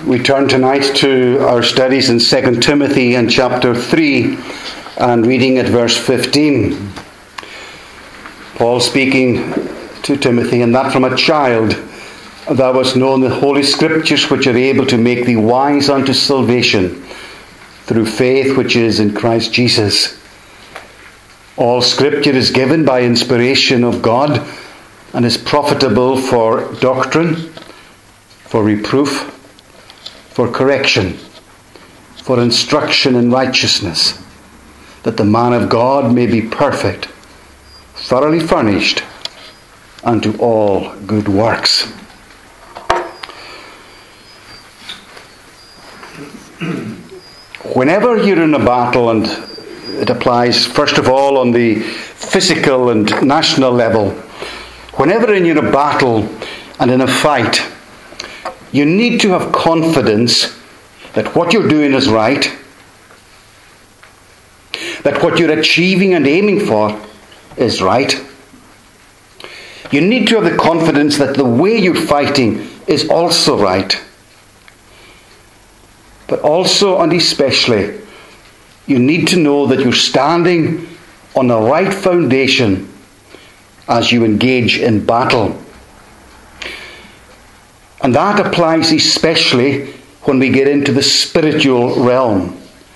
We turn tonight to our studies in 2 Timothy and chapter 3 and reading at verse 15. Paul speaking to Timothy, and that from a child thou hast known the holy scriptures, which are able to make thee wise unto salvation through faith which is in Christ Jesus. All scripture is given by inspiration of God and is profitable for doctrine, for reproof, for correction, for instruction in righteousness, that the man of God may be perfect, thoroughly furnished unto all good works. Whenever you're in a battle, and it applies first of all on the physical and national level, whenever you're in a battle and in a fight, you need to have confidence that what you're doing is right, that what you're achieving and aiming for is right. You need to have the confidence that the way you're fighting is also right. But also and especially, you need to know that you're standing on the right foundation as you engage in battle. And that applies especially when we get into the spiritual realm.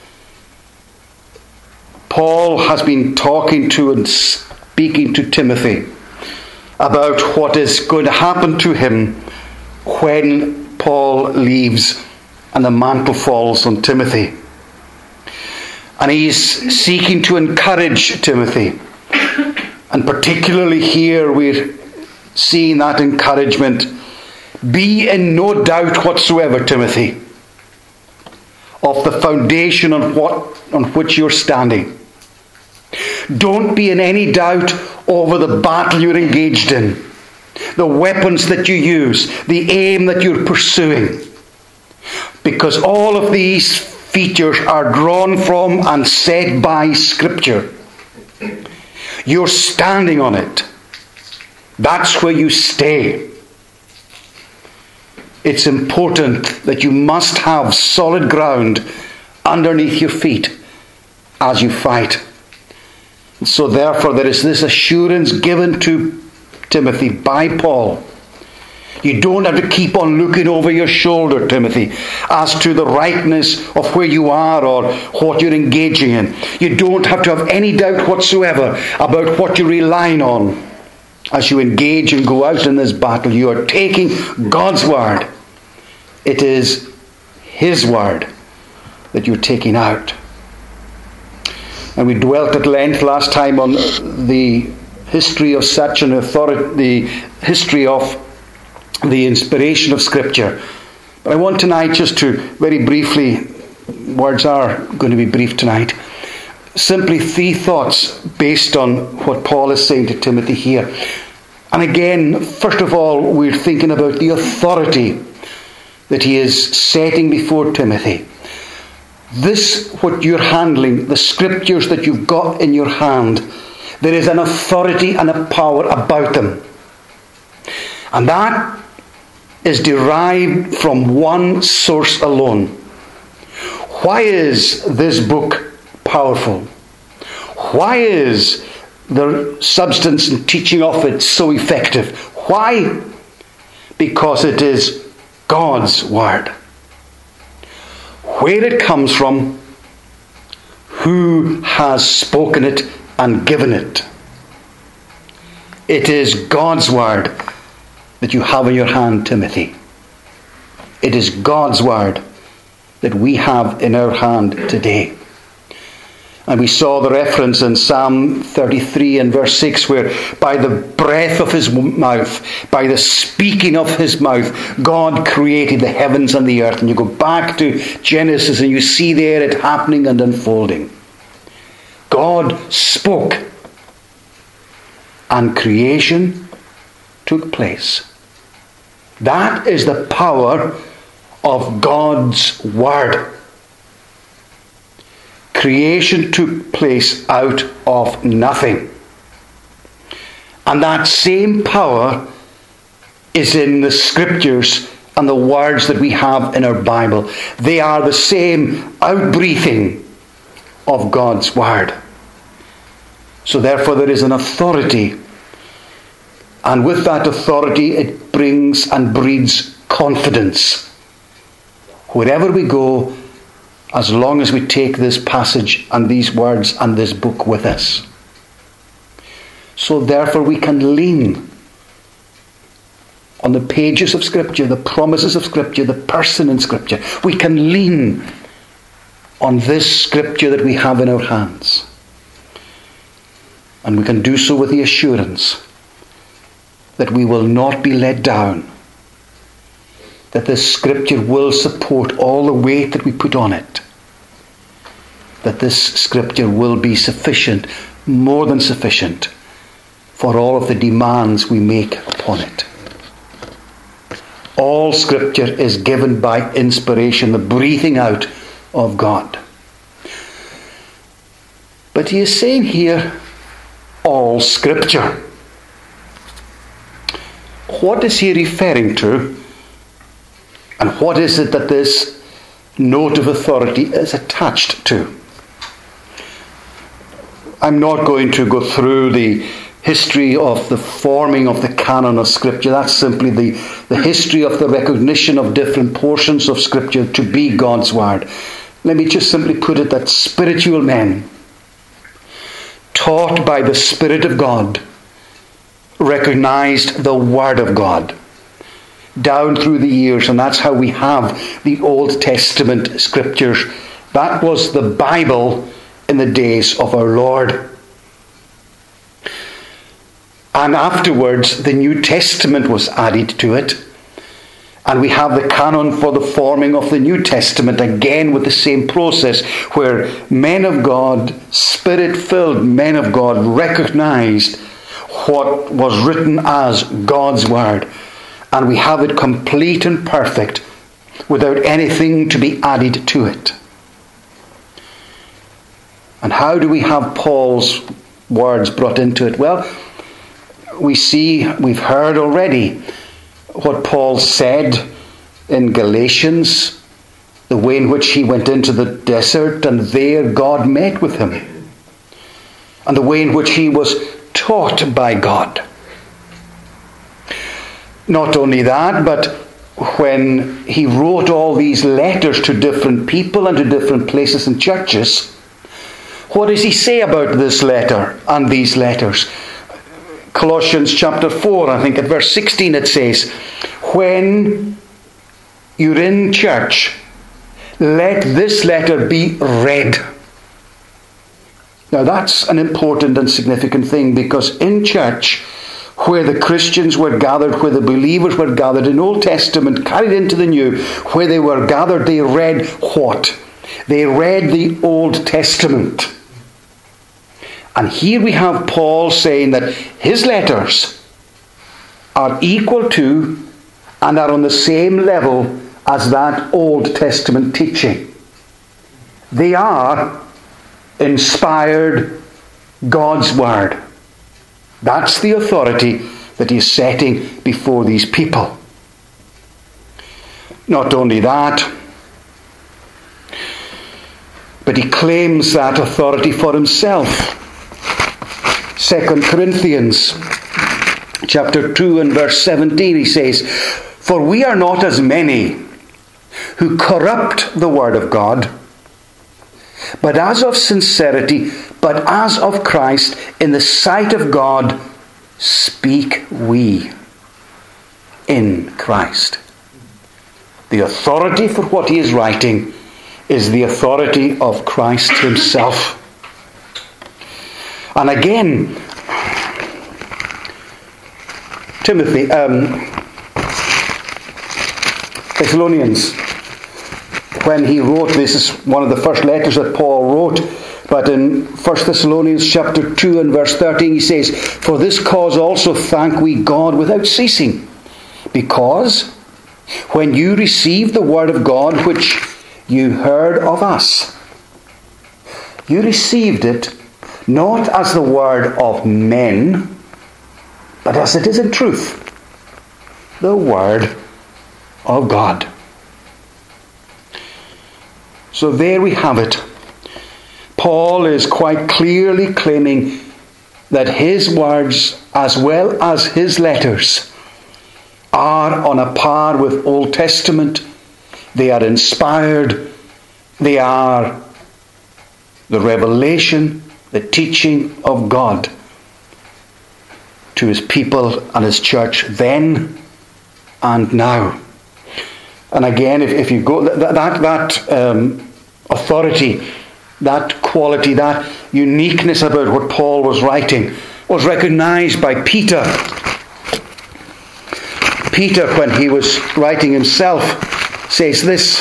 Paul has been talking to and speaking to Timothy about what is going to happen to him when Paul leaves and the mantle falls on Timothy. And he's seeking to encourage Timothy. And particularly here we're seeing that encouragement. Be in no doubt whatsoever, Timothy, of the foundation on which you're standing. Don't be in any doubt over the battle you're engaged in, the weapons that you use, the aim that you're pursuing. Because all of these features are drawn from and said by Scripture. You're standing on it. That's where you stay. It's important that you must have solid ground underneath your feet as you fight. So therefore there is this assurance given to Timothy by Paul. You don't have to keep on looking over your shoulder, Timothy, as to the rightness of where you are or what you're engaging in. You don't have to have any doubt whatsoever about what you're relying on. As you engage and go out in this battle, you are taking God's word. It is His word that you're taking out. And we dwelt at length last time on the history of such an authority, the history of the inspiration of Scripture. But I want tonight just to very briefly, words are going to be brief tonight, simply three thoughts based on what Paul is saying to Timothy here. And again, first of all, we're thinking about the authority that he is setting before Timothy. This, what you're handling, the scriptures that you've got in your hand, there is an authority and a power about them. And that is derived from one source alone. Why is this book powerful? Why is the substance and teaching of it so effective? Why? Because it is God's word. Where it comes from, who has spoken it and given it. It is God's word that you have in your hand, Timothy. It is God's word that we have in our hand today. And we saw the reference in Psalm 33 and verse 6, where by the breath of his mouth, by the speaking of his mouth, God created the heavens and the earth. And you go back to Genesis and you see there it happening and unfolding. God spoke and creation took place. That is the power of God's word. Creation took place out of nothing. And that same power is in the scriptures and the words that we have in our Bible, they are the same outbreathing of God's Word. So therefore there is an authority, and with that authority it brings and breeds confidence. Wherever we go, as long as we take this passage and these words and this book with us. So therefore we can lean on the pages of Scripture, the promises of Scripture, the person in Scripture. We can lean on this Scripture that we have in our hands. And we can do so with the assurance that we will not be let down, that this Scripture will support all the weight that we put on it, that this Scripture will be sufficient, more than sufficient, for all of the demands we make upon it. All Scripture is given by inspiration, the breathing out of God. But he is saying here, all Scripture. What is he referring to? And what is it that this note of authority is attached to? I'm not going to go through the history of the forming of the canon of Scripture. That's simply the history of the recognition of different portions of Scripture to be God's Word. Let me just simply put it that spiritual men, taught by the Spirit of God, recognized the Word of God down through the years, and that's how we have the Old Testament Scriptures. That was the Bible in the days of our Lord. And afterwards, the New Testament was added to it. And we have the canon for the forming of the New Testament, again with the same process, where men of God, Spirit-filled men of God, recognized what was written as God's Word. And we have it complete and perfect, without anything to be added to it. And how do we have Paul's words brought into it? Well, we've heard already what Paul said in Galatians, the way in which he went into the desert and there God met with him, and the way in which he was taught by God. Not only that, but when he wrote all these letters to different people and to different places and churches, what does he say about this letter and these letters? Colossians chapter 4, I think at verse 16 it says, when you're in church, let this letter be read. Now that's an important and significant thing, because in church, where the Christians were gathered, where the believers were gathered in Old Testament, carried into the New, where they were gathered, they read what? They read the Old Testament. And here we have Paul saying that his letters are equal to and are on the same level as that Old Testament teaching. They are inspired God's Word. That's the authority that he is setting before these people. Not only that, but he claims that authority for himself. 2 Corinthians chapter 2 and verse 17, he says, for we are not as many who corrupt the word of God, but as of sincerity, but as of Christ, in the sight of God, speak we in Christ. The authority for what he is writing is the authority of Christ himself. And again, Timothy, Thessalonians, when he wrote, this is one of the first letters that Paul wrote, but in 1 Thessalonians chapter 2 and verse 13 he says, for this cause also thank we God without ceasing, because when you received the word of God which you heard of us, you received it not as the word of men, but as it is in truth, the word of God. So there we have it. Paul is quite clearly claiming that his words, as well as his letters, are on a par with Old Testament. They are inspired. They are the revelation, the teaching of God to his people and his church then and now. And again, if you go, that authority, that quality, that uniqueness about what Paul was writing was recognized by Peter. Peter, when he was writing himself, says this.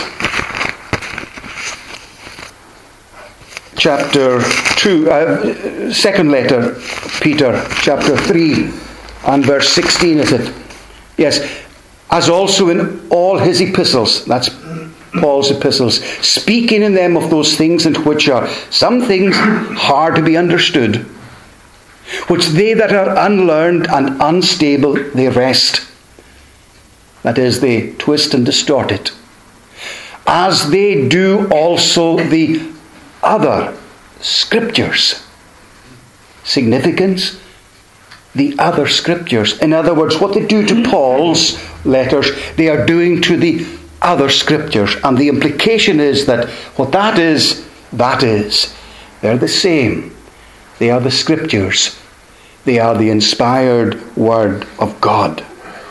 Chapter 2, second letter, Peter, chapter 3, and verse 16, is it? Yes. As also in all his epistles, that's Paul's epistles, speaking in them of those things in which are some things hard to be understood, which they that are unlearned and unstable, they wrest. That is, they twist and distort it. As they do also the other scriptures. Significance? The other scriptures. In other words, what they do to Paul's letters, they are doing to the other scriptures. And the implication is that what that is, they're the same. They are the scriptures. They are the inspired word of God,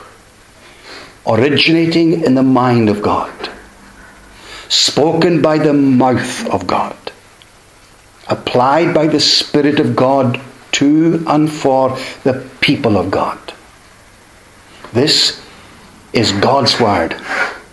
originating in the mind of God, spoken by the mouth of God, applied by the Spirit of God to and for the people of God. This is God's word.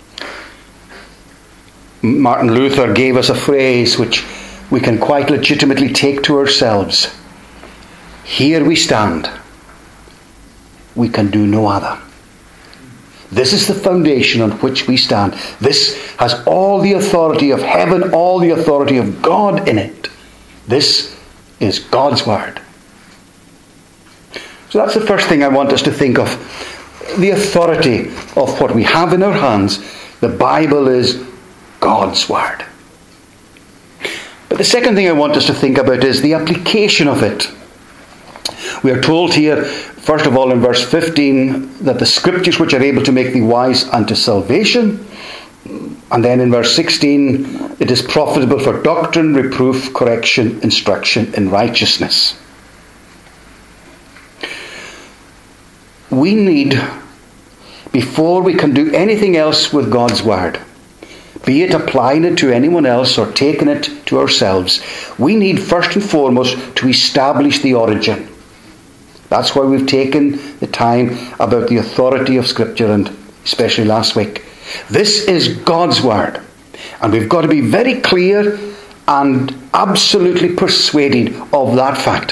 Martin Luther gave us a phrase which we can quite legitimately take to ourselves. Here we stand. We can do no other. This is the foundation on which we stand. This has all the authority of heaven, all the authority of God in it. This is God's word. So that's the first thing I want us to think of. The authority of what we have in our hands. The Bible is God's word. But the second thing I want us to think about is the application of it. We are told here, first of all in verse 15, that the scriptures which are able to make thee wise unto salvation. And then in verse 16, it is profitable for doctrine, reproof, correction, instruction in righteousness. We need, before we can do anything else with God's word, be it applying it to anyone else or taking it to ourselves, we need first and foremost to establish the origin. That's why we've taken the time about the authority of Scripture, and especially last week. This is God's word. And we've got to be very clear and absolutely persuaded of that fact.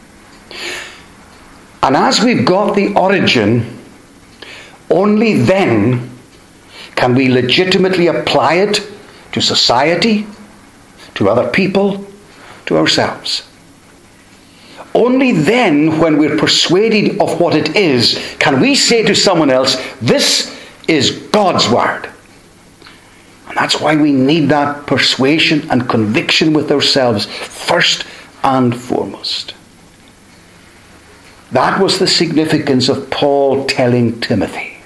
And as we've got the origin, only then can we legitimately apply it to society, to other people, to ourselves. Only then, when we're persuaded of what it is, can we say to someone else, this is God's word. And that's why we need that persuasion and conviction with ourselves first and foremost. That was the significance of Paul telling Timothy.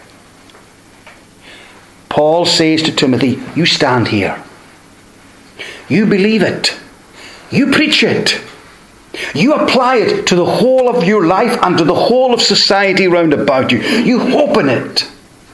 Paul says to Timothy, you stand here. You believe it. You preach it. You apply it to the whole of your life and to the whole of society round about you. You hope in it.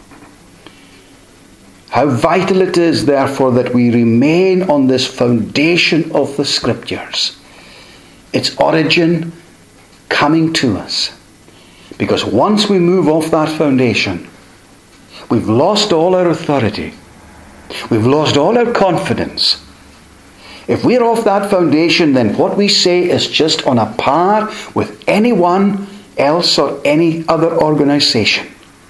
How vital it is, therefore, that we remain on this foundation of the Scriptures. Its origin coming to us. Because once we move off that foundation, we've lost all our authority. We've lost all our confidence. If we're off that foundation, then what we say is just on a par with anyone else or any other organization.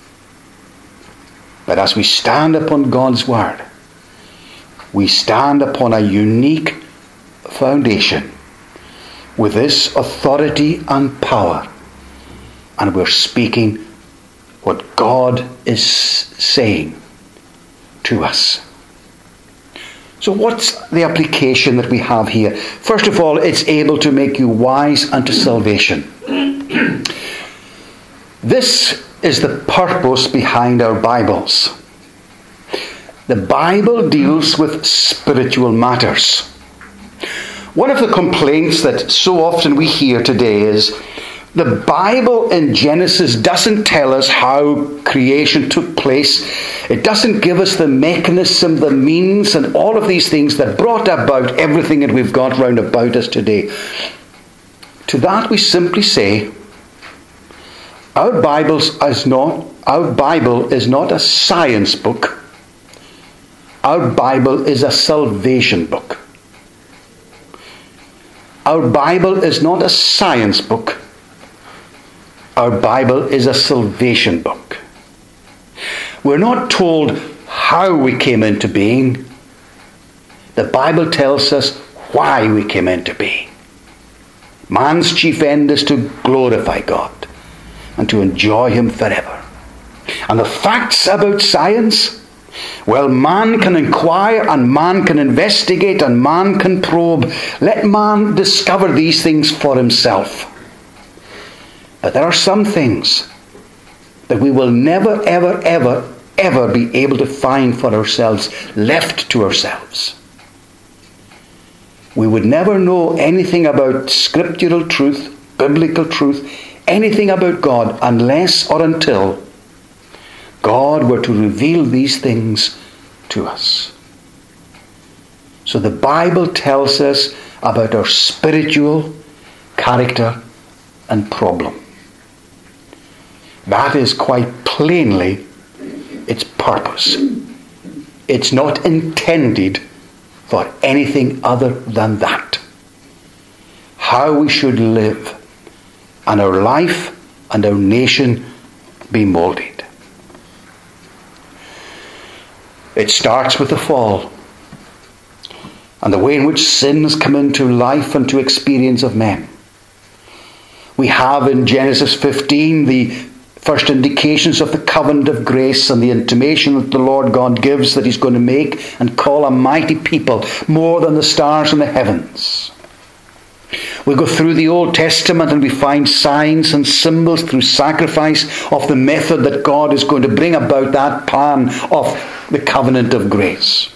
But as we stand upon God's word, we stand upon a unique foundation with this authority and power. And we're speaking what God is saying to us. So what's the application that we have here? First of all, it's able to make you wise unto salvation. This is the purpose behind our Bibles. The Bible deals with spiritual matters. One of the complaints that so often we hear today is the Bible in Genesis doesn't tell us how creation took place. It doesn't give us the mechanism, the means, and all of these things that brought about everything that we've got round about us today. To that we simply say, our Bible is not a science book. Our Bible is a salvation book. Our Bible is not a science book. Our Bible is a salvation book. We're not told how we came into being. The Bible tells us why we came into being. Man's chief end is to glorify God and to enjoy Him forever. And the facts about science, well, man can inquire and man can investigate and man can probe. Let man discover these things for himself. But there are some things that we will never, ever, ever, ever be able to find for ourselves, left to ourselves. We would never know anything about scriptural truth, biblical truth, anything about God, unless or until God were to reveal these things to us. So the Bible tells us about our spiritual character and problem. That is quite plainly its purpose. It's not intended for anything other than that. How we should live and our life and our nation be moulded. It starts with the fall and the way in which sin has come into life and to experience of men. We have in Genesis 15 the first indications of the covenant of grace and the intimation that the Lord God gives that He's going to make and call a mighty people more than the stars in the heavens. We go through the Old Testament and we find signs and symbols through sacrifice of the method that God is going to bring about that plan of the covenant of grace.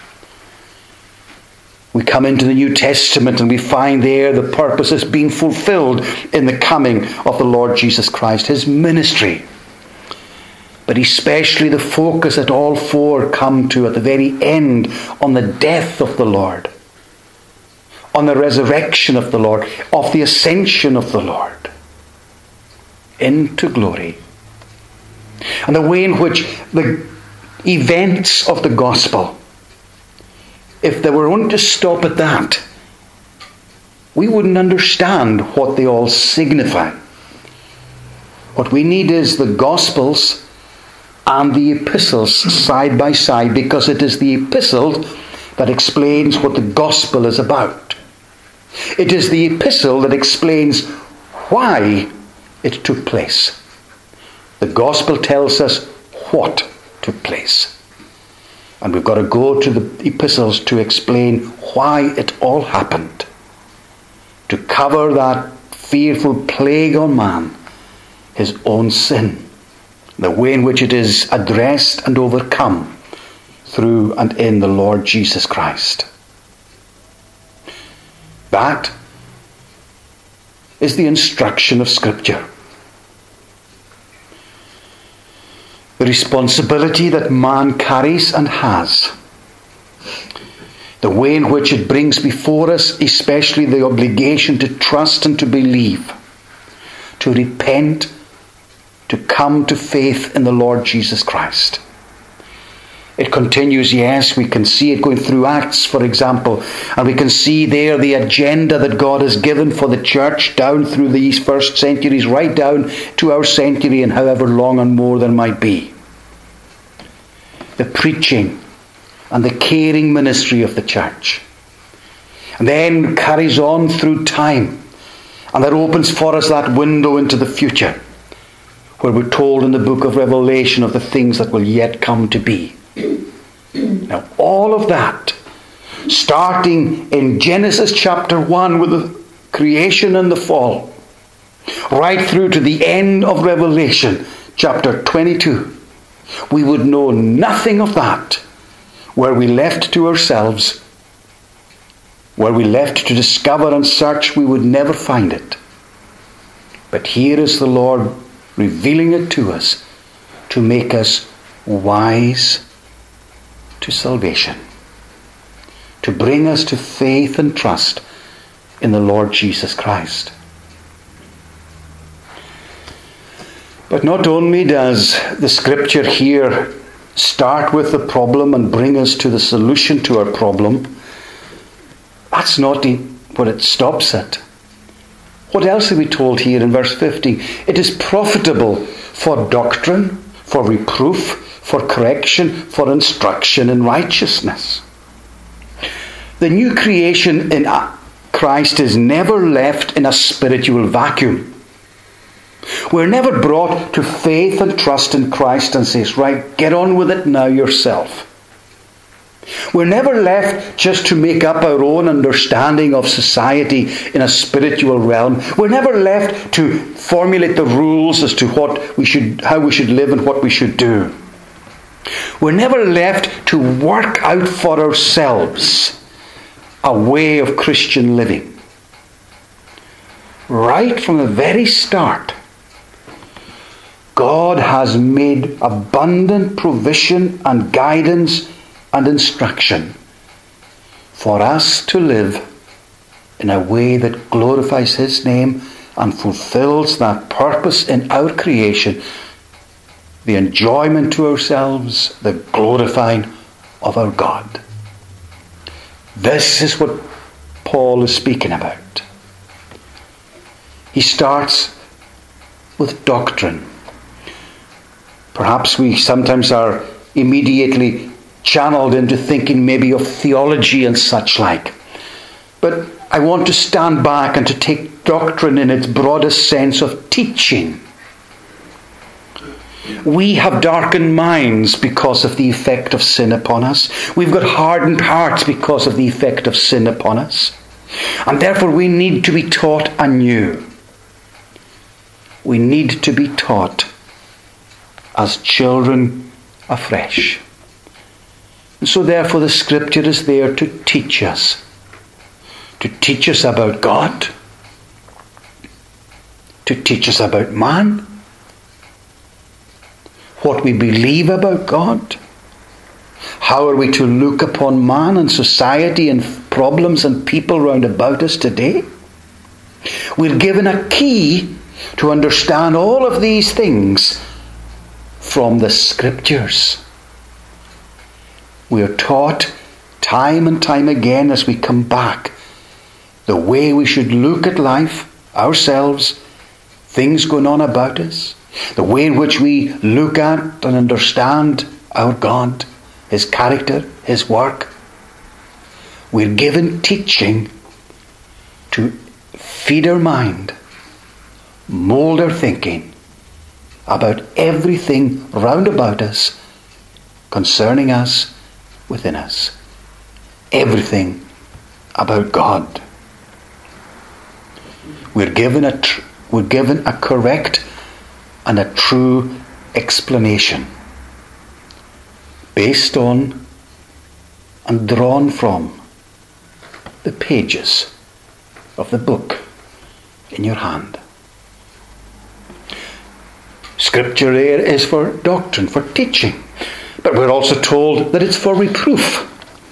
We come into the New Testament and we find there the purposes being fulfilled in the coming of the Lord Jesus Christ, His ministry. But especially the focus that all four come to at the very end on the death of the Lord, on the resurrection of the Lord, of the ascension of the Lord into glory. And the way in which the events of the gospel, if they were only to stop at that, we wouldn't understand what they all signify. What we need is the Gospels and the epistles side by side, because it is the epistle that explains what the Gospel is about. It is the epistle that explains why it took place. The Gospel tells us what took place. And we've got to go to the epistles to explain why it all happened. To cover that fearful plague on man, his own sin. The way in which it is addressed and overcome through and in the Lord Jesus Christ. That is the instruction of Scripture. The responsibility that man carries and has. The way in which it brings before us, especially the obligation to trust and to believe, to repent, to come to faith in the Lord Jesus Christ. It continues, yes, we can see it going through Acts, for example, and we can see there the agenda that God has given for the church down through these first centuries, right down to our century and however long and more there might be. The preaching and the caring ministry of the church. And then carries on through time, and that opens for us that window into the future, where we're told in the book of Revelation of the things that will yet come to be. all of that, starting in Genesis chapter 1 with the creation and the fall, right through to the end of Revelation chapter 22, we would know nothing of that were we left to ourselves. Were we left to discover and search, we would never find it. But here is the Lord revealing it to us to make us wise to salvation, to bring us to faith and trust in the Lord Jesus Christ. But not only does the Scripture here start with the problem and bring us to the solution to our problem, that's not what it stops at. What else are we told here in verse 50? It is profitable for doctrine, for reproof, for correction, for instruction in righteousness. The new creation in Christ is never left in a spiritual vacuum. We're never brought to faith and trust in Christ and says, right, get on with it now yourself. We're never left just to make up our own understanding of society in a spiritual realm. We're never left to formulate the rules as to how we should live and what we should do. We're never left to work out for ourselves a way of Christian living. Right from the very start, God has made abundant provision and guidance and instruction for us to live in a way that glorifies His name and fulfills that purpose in our creation, the enjoyment to ourselves, the glorifying of our God. This is what Paul is speaking about. He starts with doctrine. Perhaps we sometimes are immediately channeled into thinking maybe of theology and such like. But I want to stand back and to take doctrine in its broadest sense of teaching. We have darkened minds because of the effect of sin upon us. We've got hardened hearts because of the effect of sin upon us. And therefore we need to be taught anew. We need to be taught as children afresh. And so therefore the Scripture is there to teach us. To teach us about God. To teach us about man. What we believe about God. How are we to look upon man and society and problems and people round about us today? We're given a key to understand all of these things from the Scriptures. We are taught time and time again as we come back the way we should look at life, ourselves, things going on about us, the way in which we look at and understand our God, His character, His work. We're given teaching to feed our mind, mould our thinking about everything round about us, concerning us, within us. Everything about God. We're given a correct and a true explanation based on and drawn from the pages of the book in your hand. Scripture there is for doctrine, for teaching. But we're also told that it's for reproof.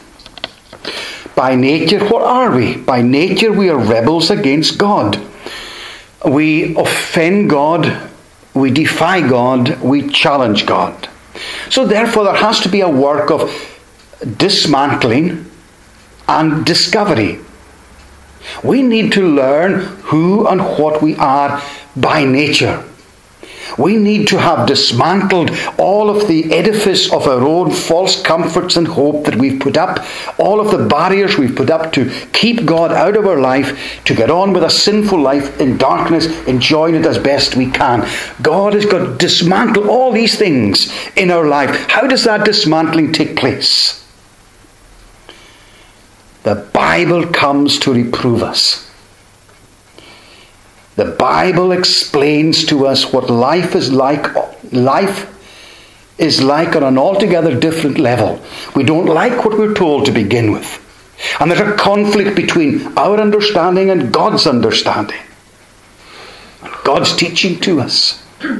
By nature, what are we? By nature, we are rebels against God. We offend God, we defy God, we challenge God. So therefore, there has to be a work of dismantling and discovery. We need to learn who and what we are by nature. We need to have dismantled all of the edifice of our own false comforts and hope that we've put up, all of the barriers we've put up to keep God out of our life, to get on with a sinful life in darkness, enjoying it as best we can. God has got to dismantle all these things in our life. How does that dismantling take place? The Bible comes to reprove us. The Bible explains to us what life is like. Life is like on an altogether different level. We don't like what we're told to begin with. And there's a conflict between our understanding and God's understanding. God's teaching to us.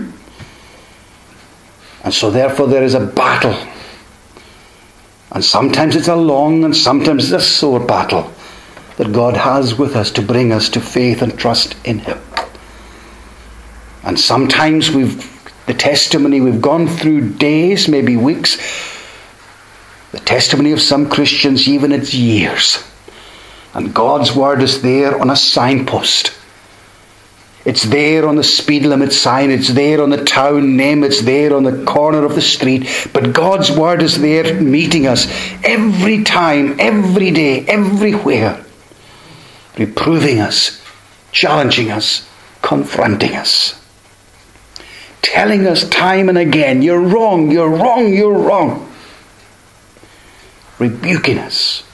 And so therefore there is a battle. And sometimes it's a long and sometimes it's a sore battle that God has with us to bring us to faith and trust in Him. And sometimes the testimony we've gone through days, maybe weeks, the testimony of some Christians, even it's years. And God's word is there on a signpost. It's there on the speed limit sign. It's there on the town name. It's there on the corner of the street. But God's word is there meeting us every time, every day, everywhere. Reproving us, challenging us, confronting us. Telling us time and again, you're wrong, you're wrong, you're wrong. Rebuking us.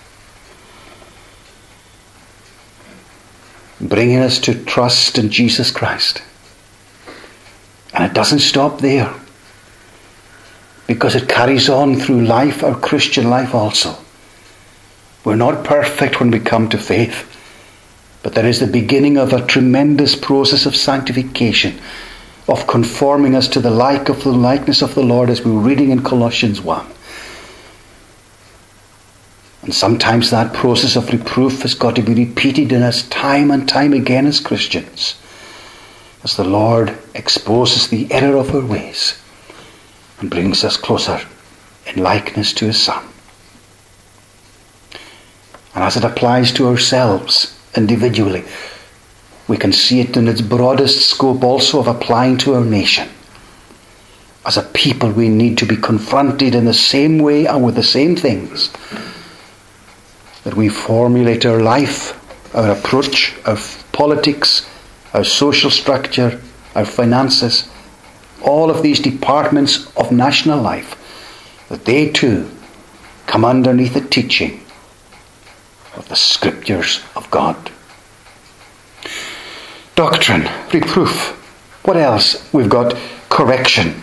Bringing us to trust in Jesus Christ. And it doesn't stop there. Because it carries on through life, our Christian life also. We're not perfect when we come to faith. But there is the beginning of a tremendous process of sanctification, of conforming us to the likeness of the Lord, as we were reading in Colossians 1. And sometimes that process of reproof has got to be repeated in us time and time again as Christians, as the Lord exposes the error of our ways and brings us closer in likeness to His Son. And as it applies to ourselves individually, we can see it in its broadest scope also of applying to our nation. As a people, we need to be confronted in the same way and with the same things that we formulate our life, our approach, our politics, our social structure, our finances, all of these departments of national life, that they too come underneath the teaching of the Scriptures of God. Doctrine, reproof. What else? We've got correction.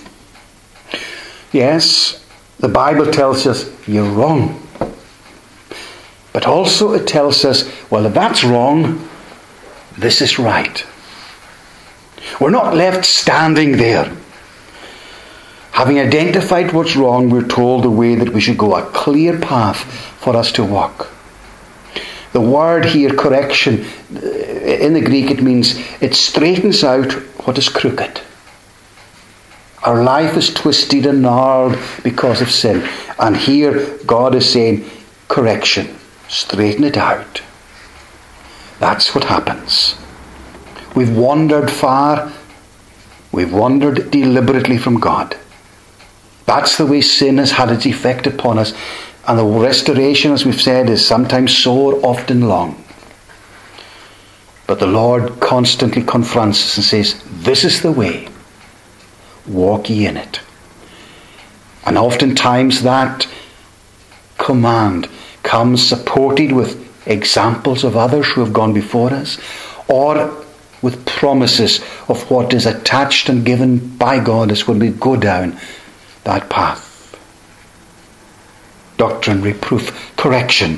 Yes, the Bible tells us you're wrong. But also it tells us, well, if that's wrong, this is right. We're not left standing there. Having identified what's wrong, we're told the way that we should go, a clear path for us to walk. The word here, correction, in the Greek it means it straightens out what is crooked. Our life is twisted and gnarled because of sin. And here God is saying, correction, straighten it out. That's what happens. We've wandered far. We've wandered deliberately from God. That's the way sin has had its effect upon us. And the restoration, as we've said, is sometimes sore, often long. But the Lord constantly confronts us and says, this is the way. Walk ye in it. And oftentimes that command comes supported with examples of others who have gone before us, or with promises of what is attached and given by God as when we go down that path. Doctrine, reproof, correction.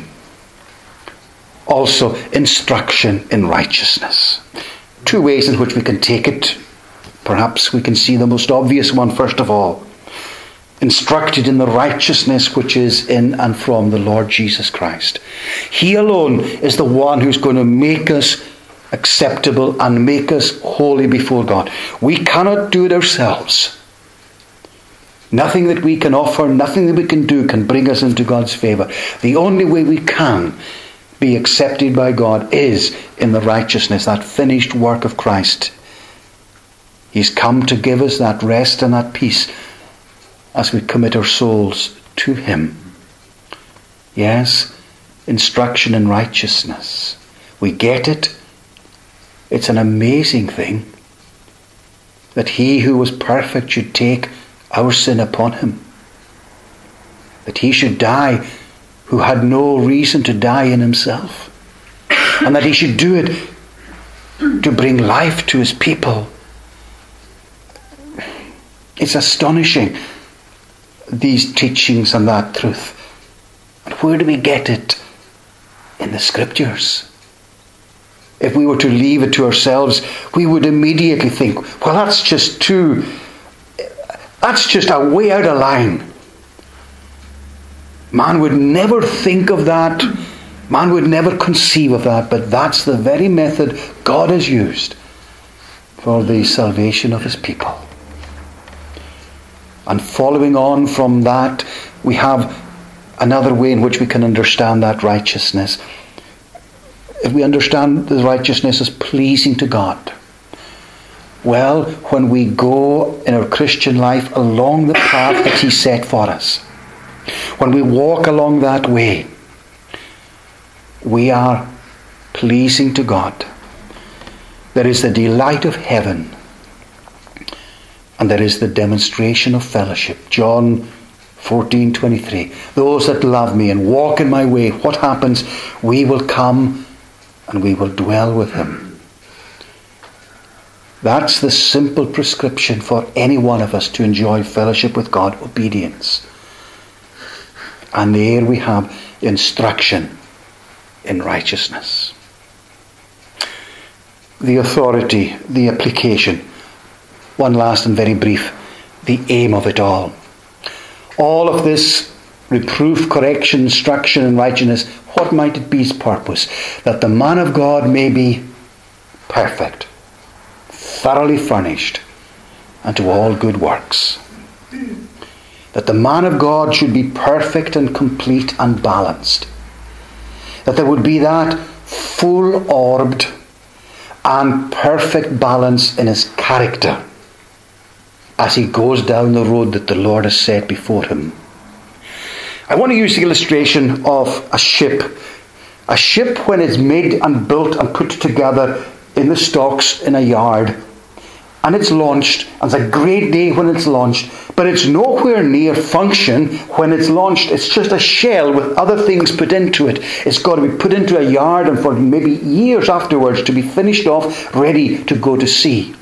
Also, instruction in righteousness. Two ways in which we can take it. Perhaps we can see the most obvious one first of all. Instructed in the righteousness which is in and from the Lord Jesus Christ. He alone is the one who's going to make us acceptable and make us holy before God. We cannot do it ourselves. Nothing that we can offer, nothing that we can do can bring us into God's favour. The only way we can be accepted by God is in the righteousness, that finished work of Christ. He's come to give us that rest and that peace as we commit our souls to Him. Yes, instruction in righteousness. We get it. It's an amazing thing that He who was perfect should take our sin upon Him. That He should die who had no reason to die in himself, and that he should do it to bring life to his people. It's astonishing, these teachings and that truth. But where do we get it? In the Scriptures. If we were to leave it to ourselves, we would immediately think, well, that's just a way out of line. Man would never think of that. Man would never conceive of that. But that's the very method God has used for the salvation of his people. And following on from that, we have another way in which we can understand that righteousness. If we understand the righteousness as pleasing to God, well, when we go in our Christian life along the path that he set for us, when we walk along that way, we are pleasing to God. There is the delight of heaven, and there is the demonstration of fellowship. John 14:23. Those that love me and walk in my way, what happens? We will come and we will dwell with him. That's the simple prescription for any one of us to enjoy fellowship with God: obedience. And there we have instruction in righteousness. The authority, the application. One last and very brief, the aim of it all. All of this reproof, correction, instruction in righteousness, what might it be its purpose? That the man of God may be perfect, thoroughly furnished unto all good works. That the man of God should be perfect and complete and balanced. That there would be that full-orbed and perfect balance in his character as he goes down the road that the Lord has set before him. I want to use the illustration of a ship. A ship, when it's made and built and put together in the stocks in a yard, and it's launched, and it's a great day when it's launched, but it's nowhere near function when it's launched. It's just a shell with other things put into it. It's got to be put into a yard, and for maybe years afterwards to be finished off, ready to go to sea.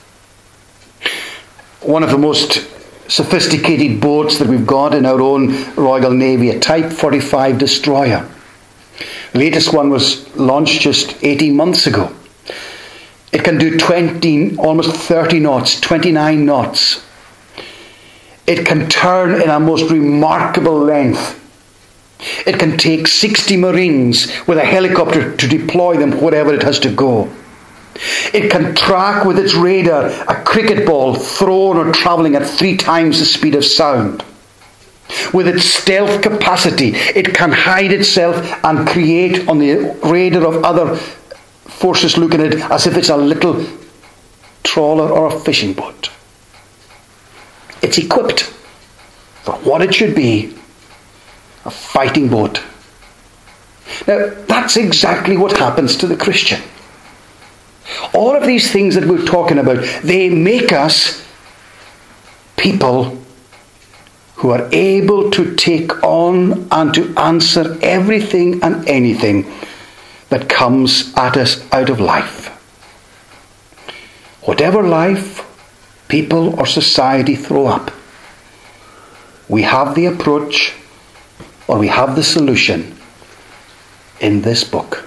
One of the most sophisticated boats that we've got in our own Royal Navy, a Type 45 destroyer. The latest one was launched just 18 months ago. It can do 20, almost 30 knots, 29 knots. It can turn in a most remarkable length. It can take 60 Marines with a helicopter to deploy them wherever it has to go. It can track with its radar a cricket ball thrown or travelling at 3 times the speed of sound. With its stealth capacity, it can hide itself and create on the radar of other forces looking at it as if it's a little trawler or a fishing boat. It's equipped for what it should be, a fighting boat. Now, that's exactly what happens to the Christian. All of these things that we're talking about, they make us people who are able to take on and to answer everything and anything that comes at us out of life. Whatever life, people or society throw up, we have the approach or we have the solution in this book.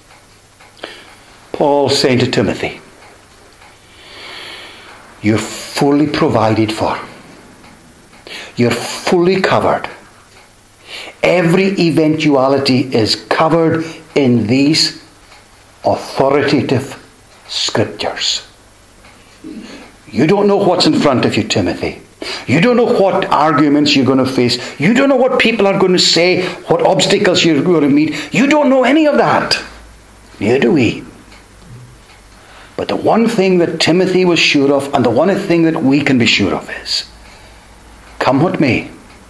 Paul saying to Timothy, you're fully provided for. You're fully covered. Every eventuality is covered in these authoritative scriptures. You don't know what's in front of you, Timothy. You don't know what arguments you're going to face. You don't know what people are going to say, what obstacles you're going to meet. You don't know any of that. Neither do we. But the one thing that Timothy was sure of, and the one thing that we can be sure of is, come what may,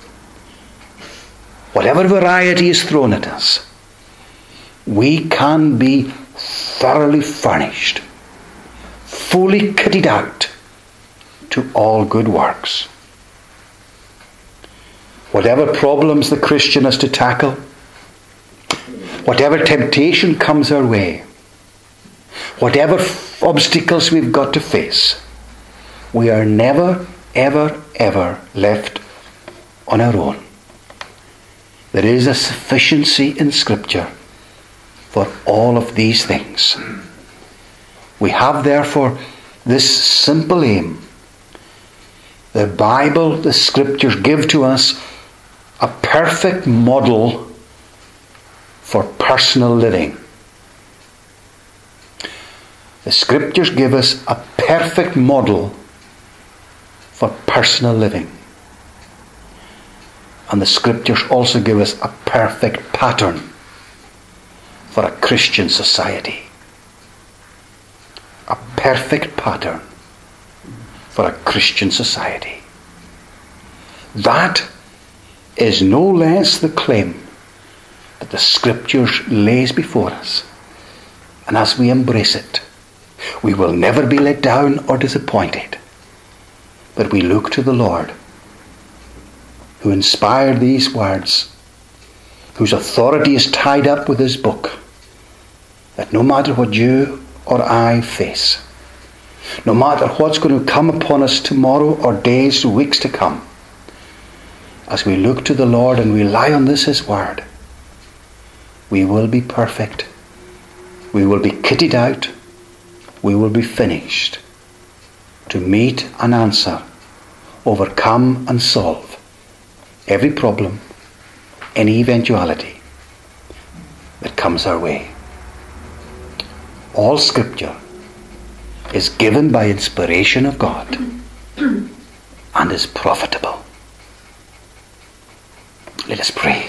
whatever variety is thrown at us, we can be thoroughly furnished, fully kitted out to all good works. Whatever problems the Christian has to tackle, whatever temptation comes our way, whatever obstacles we've got to face, we are never, ever, ever left on our own. There is a sufficiency in Scripture for all of these things. We have therefore this simple aim. The Bible, the Scriptures give to us a perfect model for personal living. The Scriptures give us a perfect model for personal living. And the Scriptures also give us a perfect pattern for a Christian society. A perfect pattern for a Christian society. That is no less the claim that the Scriptures lays before us. And as we embrace it, we will never be let down or disappointed. But we look to the Lord, who inspired these words, whose authority is tied up with His book, that no matter what you or I face, no matter what's going to come upon us tomorrow or days, weeks to come, as we look to the Lord and rely on this His word, we will be perfect. We will be kitted out. We will be finished to meet and answer, overcome and solve every problem, any eventuality that comes our way. All Scripture is given by inspiration of God and is profitable. Let us pray.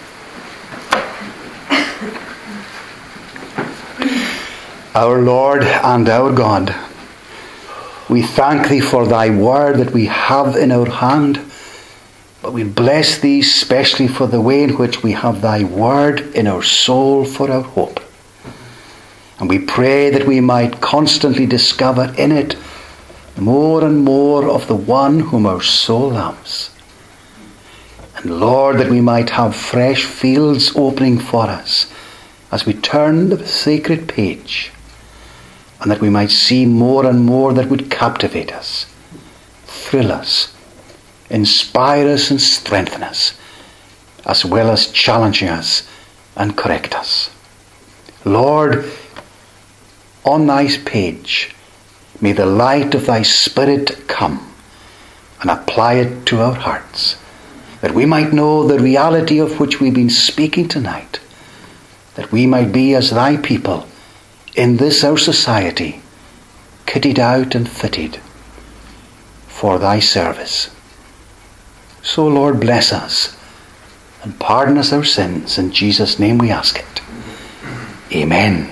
Our Lord and our God, we thank Thee for Thy word that we have in our hand, but we bless Thee especially for the way in which we have Thy word in our soul for our hope. And we pray that we might constantly discover in it more and more of the one whom our soul loves. And Lord, that we might have fresh fields opening for us as we turn the sacred page, and that we might see more and more that would captivate us, thrill us, inspire us and strengthen us, as well as challenge us and correct us. Lord, on Thy page, may the light of Thy Spirit come and apply it to our hearts, that we might know the reality of which we've been speaking tonight, that we might be as Thy people in this our society, kitted out and fitted for Thy service. So Lord, bless us and pardon us our sins. In Jesus' name we ask it. Amen.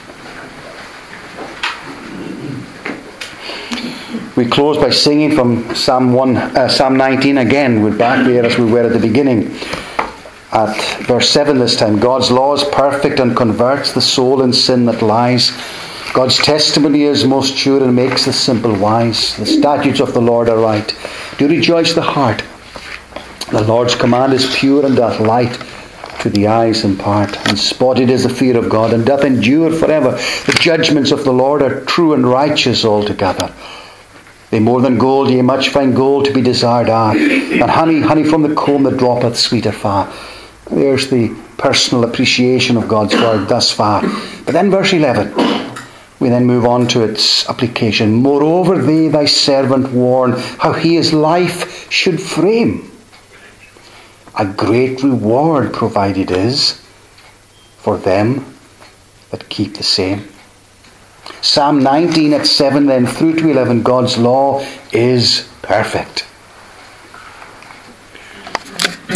We close by singing from Psalm 19 again. We're back there as we were at the beginning. At verse 7 this time. God's law is perfect and converts the soul in sin that lies. God's testimony is most sure and makes the simple wise. The statutes of the Lord are right. Do rejoice the heart. The Lord's command is pure and doth light to the eyes impart. And spotted is the fear of God and doth endure forever. The judgments of the Lord are true and righteous altogether. They more than gold, yea, much fine gold to be desired are, and honey from the comb that droppeth sweeter far. There's the personal appreciation of God's word thus far. But then verse 11, we then move on to its application. Moreover, they thy servant warn how he his life should frame. A great reward provided is for them that keep the same. Psalm 19 at 7 then through to 11, God's law is perfect.